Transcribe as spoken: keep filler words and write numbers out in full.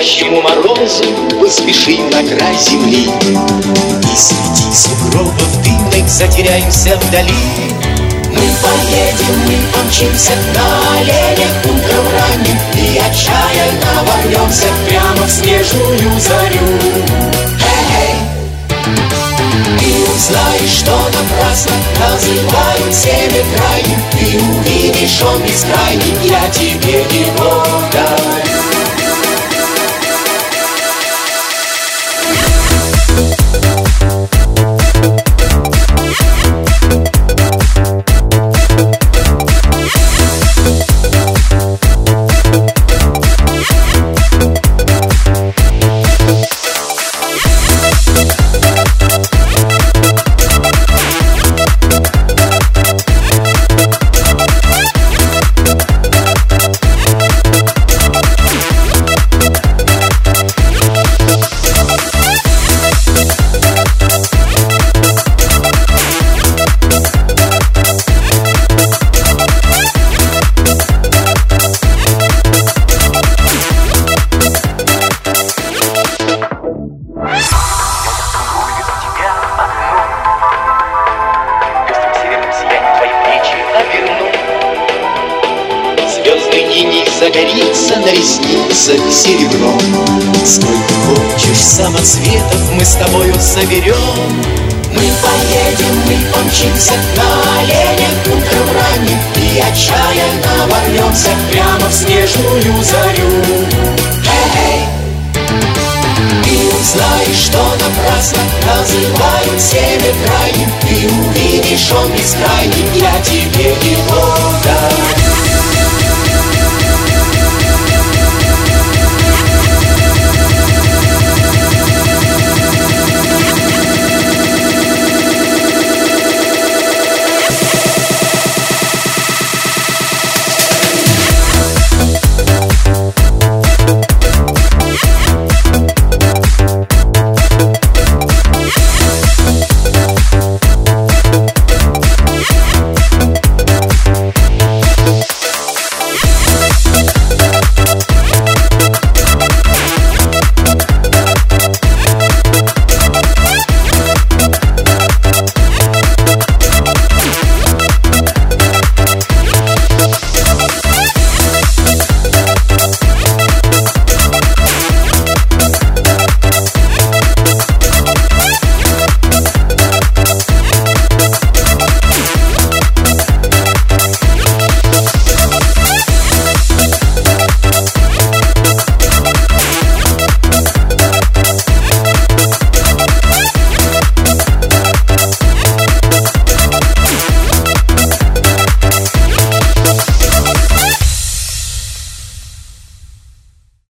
настоящему морозу поспешим на край земли. И среди сугробов дымных затеряемся вдали. Мы поедем, мы помчимся на оленях утром ранним и отчаянно ворвемся прямо в снежную зарю. Эй, ты узнаешь, что напрасно называют север крайним. Ты увидишь, он бескрайний, я тебе его дарю. Загорится на ресницах серебром. Сколько хочешь самоцветов мы с тобою соберем. Мы поедем, мы помчимся на оленях утром ранним и отчаянно ворвемся прямо в снежную зарю. Эй, ты узнаешь, что напрасно называют север крайним. Ты увидишь, он бескрайний, я тебе его